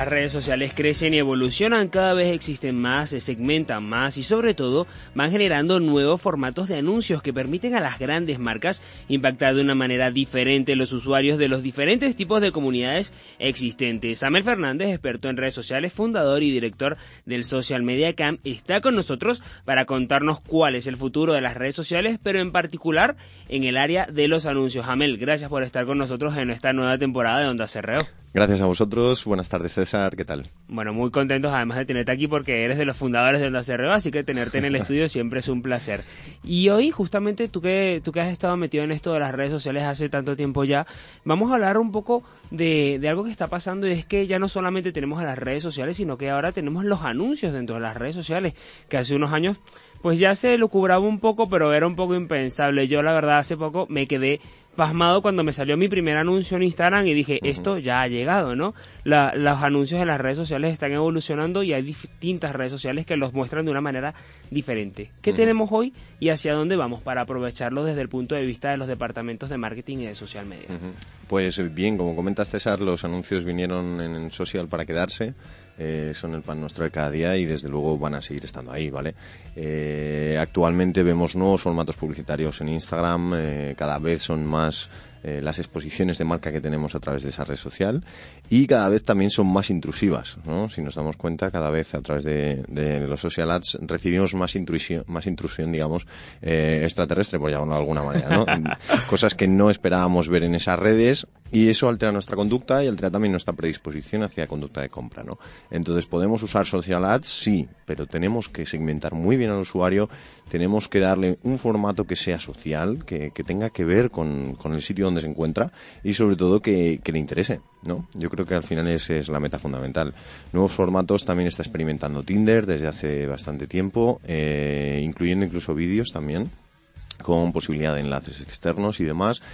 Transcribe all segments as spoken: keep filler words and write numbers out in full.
Las redes sociales crecen y evolucionan, cada vez existen más, se segmentan más y sobre todo van generando nuevos formatos de anuncios que permiten a las grandes marcas impactar de una manera diferente a los usuarios de los diferentes tipos de comunidades existentes. Samuel Fernández, experto en redes sociales, fundador y director del Social Media Camp, está con nosotros para contarnos cuál es el futuro de las redes sociales, pero en particular en el área de los anuncios. Amel, gracias por estar con nosotros en esta nueva temporada de Onda Cerreo. Gracias a vosotros, buenas tardes César, ¿qué tal? Bueno, muy contentos además de tenerte aquí porque eres de los fundadores de Onda Cerreo, así que tenerte en el estudio siempre es un placer. Y hoy justamente tú que, tú que has estado metido en esto de las redes sociales hace tanto tiempo ya, vamos a hablar un poco de, de algo que está pasando, y es que ya no solamente tenemos a las redes sociales, sino que ahora tenemos los anuncios dentro de las redes sociales, que hace unos años pues ya se lucubraba un poco, pero era un poco impensable. Yo la verdad hace poco me quedé pasmado cuando me salió mi primer anuncio en Instagram y dije, esto ya ha llegado, ¿no? La, los anuncios en las redes sociales están evolucionando y hay distintas redes sociales que los muestran de una manera diferente. ¿Qué uh-huh. tenemos hoy y hacia dónde vamos para aprovecharlo desde el punto de vista de los departamentos de marketing y de social media? Uh-huh. Pues bien, como comentas César, los anuncios vinieron en social para quedarse. Eh, son el pan nuestro de cada día y desde luego van a seguir estando ahí, ¿vale? Eh, actualmente vemos nuevos formatos publicitarios en Instagram, eh, cada vez son más eh, las exposiciones de marca que tenemos a través de esa red social y cada vez también son más intrusivas, ¿no? Si nos damos cuenta, cada vez a través de, de los social ads recibimos más intrusión, más intrusión, digamos, eh, extraterrestre, por llamarlo de alguna manera, ¿no? Cosas que no esperábamos ver en esas redes y eso altera nuestra conducta y altera también nuestra predisposición hacia conducta de compra, ¿no? Entonces, ¿podemos usar social ads? Sí, pero tenemos que segmentar muy bien al usuario, tenemos que darle un formato que sea social, que, que tenga que ver con, con el sitio donde se encuentra y sobre todo que, que le interese, ¿no? Yo creo que al final esa es la meta fundamental. Nuevos formatos también está experimentando Tinder desde hace bastante tiempo, eh, incluyendo incluso vídeos también, con posibilidad de enlaces externos y demás,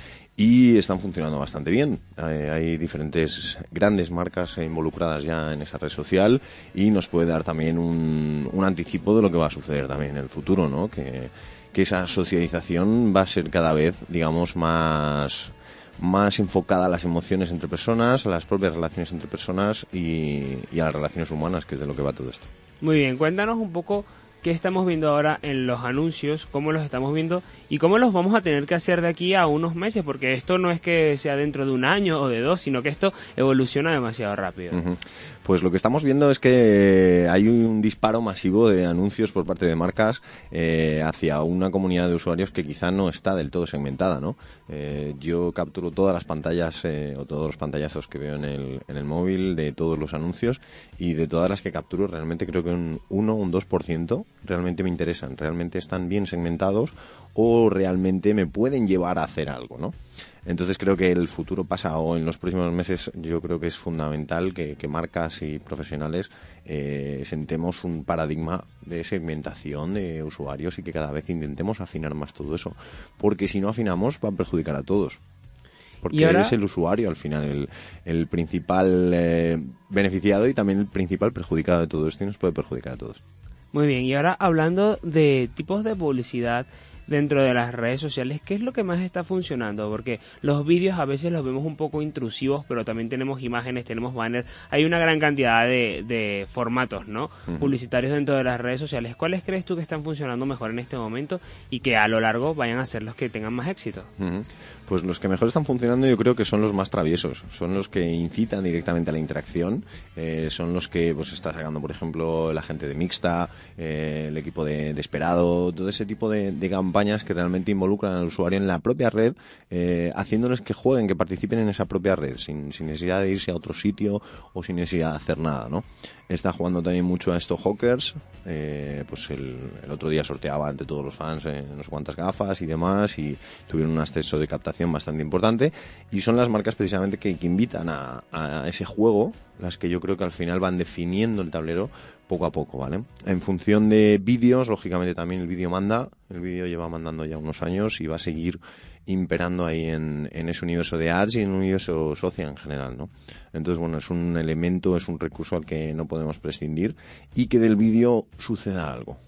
y están funcionando bastante bien. Eh, hay diferentes grandes marcas involucradas ya en esa red social y nos puede dar también un, un anticipo de lo que va a suceder también en el futuro, ¿no? Que, que esa socialización va a ser cada vez, digamos, más más enfocada a las emociones entre personas, a las propias relaciones entre personas y, y a las relaciones humanas, que es de lo que va todo esto. Muy bien, cuéntanos un poco qué estamos viendo ahora en los anuncios, cómo los estamos viendo y cómo los vamos a tener que hacer de aquí a unos meses, porque esto no es que sea dentro de un año o de dos, sino que esto evoluciona demasiado rápido. Uh-huh. Pues lo que estamos viendo es que hay un disparo masivo de anuncios por parte de marcas eh, hacia una comunidad de usuarios que quizá no está del todo segmentada, ¿no? Eh, yo capturo todas las pantallas eh, o todos los pantallazos que veo en el, en el móvil de todos los anuncios y de todas las que capturo realmente creo que un uno o un dos por ciento realmente me interesan, realmente están bien segmentados o realmente me pueden llevar a hacer algo, ¿no? Entonces creo que el futuro pasa o en los próximos meses yo creo que es fundamental que, que marcas y profesionales eh, sentemos un paradigma de segmentación de usuarios y que cada vez intentemos afinar más todo eso, porque si no afinamos va a perjudicar a todos. Porque ahora es el usuario al final el, el principal eh, beneficiado y también el principal perjudicado de todo esto y nos puede perjudicar a todos. Muy bien, y ahora hablando de tipos de publicidad dentro de las redes sociales, ¿qué es lo que más está funcionando? Porque los vídeos a veces los vemos un poco intrusivos, pero también tenemos imágenes, tenemos banners, hay una gran cantidad de, de formatos, ¿no? Uh-huh. Publicitarios dentro de las redes sociales. ¿Cuáles crees tú que están funcionando mejor en este momento y que a lo largo vayan a ser los que tengan más éxito? Uh-huh. Pues los que mejor están funcionando yo creo que son los más traviesos, son los que incitan directamente a la interacción, eh, son los que pues está sacando, por ejemplo, la gente de Mixta, eh, el equipo de, de Esperado, todo ese tipo de, de campañas que realmente involucran al usuario en la propia red, eh, haciéndoles que jueguen, que participen en esa propia red, sin, sin necesidad de irse a otro sitio o sin necesidad de hacer nada, ¿no? Está jugando también mucho a estos Hawkers, eh, pues el, el otro día sorteaba ante todos los fans eh, no sé cuántas gafas y demás y tuvieron un ascenso de captación bastante importante y son las marcas precisamente que, que invitan a, a ese juego las que yo creo que al final van definiendo el tablero poco a poco, ¿vale? En función de vídeos, lógicamente también el vídeo manda, el vídeo lleva mandando ya unos años y va a seguir imperando ahí en, en ese universo de ads y en un universo social en general, ¿no? Entonces, bueno, es un elemento, es un recurso al que no podemos prescindir y que del vídeo suceda algo,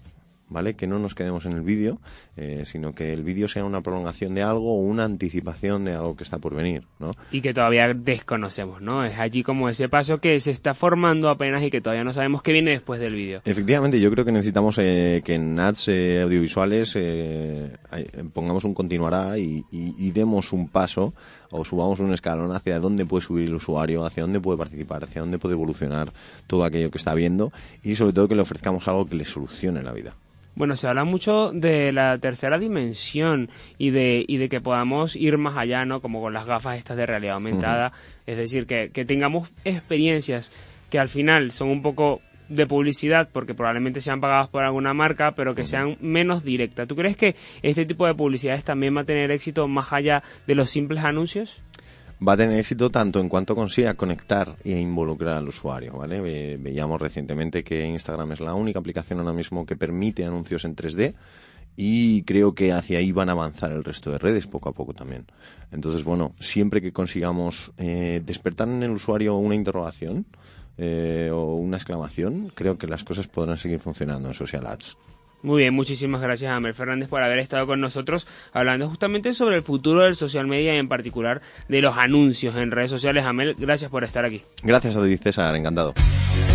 ¿vale? Que no nos quedemos en el vídeo, eh, sino que el vídeo sea una prolongación de algo o una anticipación de algo que está por venir, ¿no? Y que todavía desconocemos, ¿no? Es allí como ese paso que se está formando apenas y que todavía no sabemos qué viene después del vídeo. Efectivamente, yo creo que necesitamos eh, que en ads eh, audiovisuales eh, pongamos un continuará y, y, y demos un paso o subamos un escalón hacia dónde puede subir el usuario, hacia dónde puede participar, hacia dónde puede evolucionar todo aquello que está viendo y sobre todo que le ofrezcamos algo que le solucione la vida. Bueno, se habla mucho de la tercera dimensión y de y de que podamos ir más allá, ¿no? Como con las gafas estas de realidad aumentada. Uh-huh. Es decir, que, que tengamos experiencias que al final son un poco de publicidad porque probablemente sean pagadas por alguna marca, pero que uh-huh. sean menos directas. ¿Tú crees que este tipo de publicidades también va a tener éxito más allá de los simples anuncios? Va a tener éxito tanto en cuanto consiga conectar e involucrar al usuario, ¿vale? Ve, veíamos recientemente que Instagram es la única aplicación ahora mismo que permite anuncios en tres D y creo que hacia ahí van a avanzar el resto de redes poco a poco también. Entonces, bueno, siempre que consigamos eh, despertar en el usuario una interrogación eh, o una exclamación, creo que las cosas podrán seguir funcionando en Social Ads. Muy bien, muchísimas gracias a Amel Fernández por haber estado con nosotros hablando justamente sobre el futuro del social media y en particular de los anuncios en redes sociales. Amel, gracias por estar aquí. Gracias a ti, César, encantado.